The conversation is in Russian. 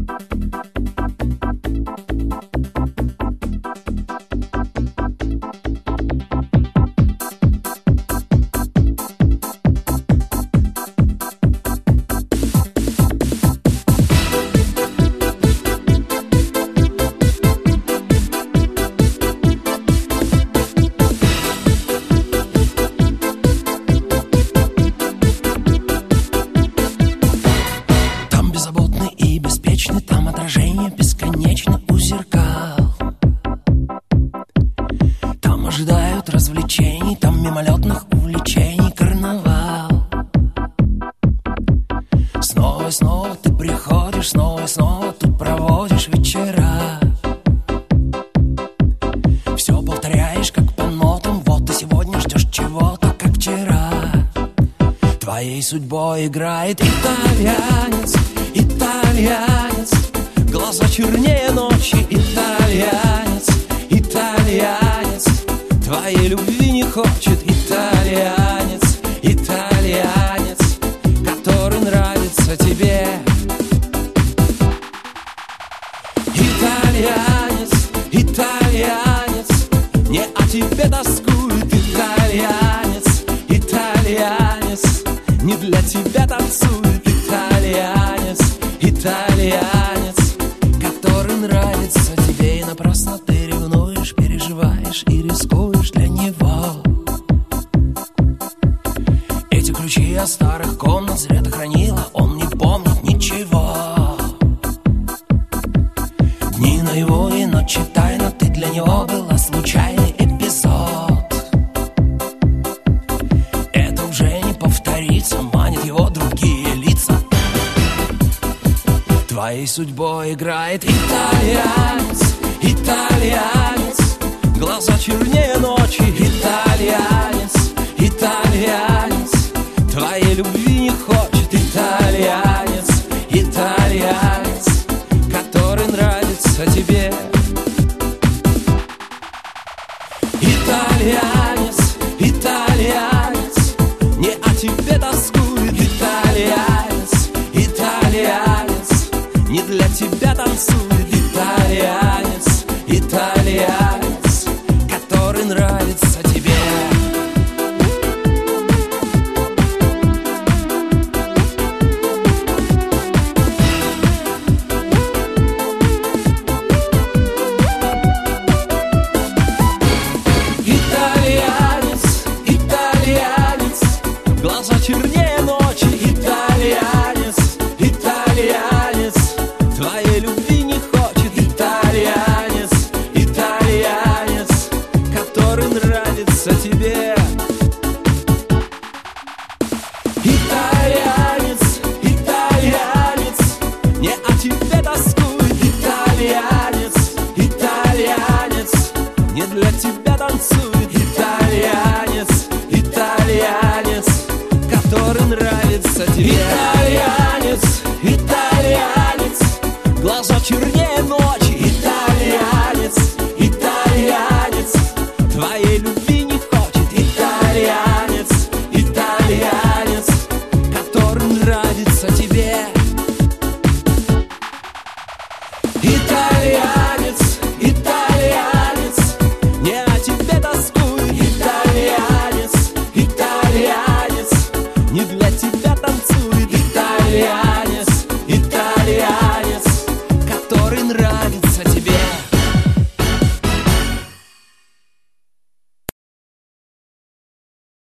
Там отражение бесконечно у зеркал. Там ожидают развлечений, там мимолетных увлечений карнавал. Снова и снова ты приходишь, снова и снова тут проводишь вечера. Все повторяешь как по нотам, вот ты сегодня ждешь чего-то, как вчера. Твоей судьбой играет итальянец, итальянец. Глаза чернее ночи, итальянец, итальянец. Твоей любви не хочет, итальянец, итальянец, который нравится тебе. Итальянец, итальянец, не о тебе тоскует, итальянец, итальянец, не для тебя танцует, итальянец, итальянец, который нравится тебе. И напрасно ты ревнуешь, переживаешь и рискуешь для него. Эти ключи от старых комнат зря ты хранила, он не помнит ничего. Дни наяву и ночи тайна, ты для него была случайный эпизод. Это уже не повторится, манит его другие лица. Твоей судьбой играет итальянец, итальянец. Глаза чернее ночи, итальянец, итальянец. Твоей любви не хочет, итальянец, итальянец, который нравится тебе. Итальянец, итальянец, не о тебе тоскует, итальянец, итальянец, не для тебя танцует, итальянец, итальянец, который нравится тебе. Итальянец, итальянец, глаза чернее ночи, итальянец, итальянец, твоей любви не хочет, итальянец, итальянец, который нравится тебе. Итальянец, итальянец, не о тебе тоскует, итальянец, итальянец, не для тебя